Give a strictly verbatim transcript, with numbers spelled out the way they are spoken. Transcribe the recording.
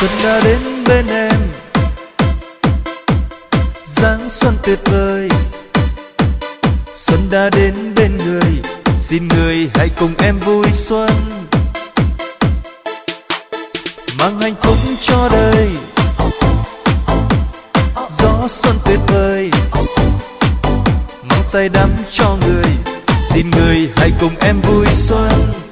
Xuân đã đến bên em, dáng xuân tuyệt vời. Xuân đã đến bên người, xin người hãy cùng em vui xuân, mang hạnh phúc cho đời. Gió xuân tuyệt vời, mang say đắm cho người, xin người hãy cùng em vui xuân.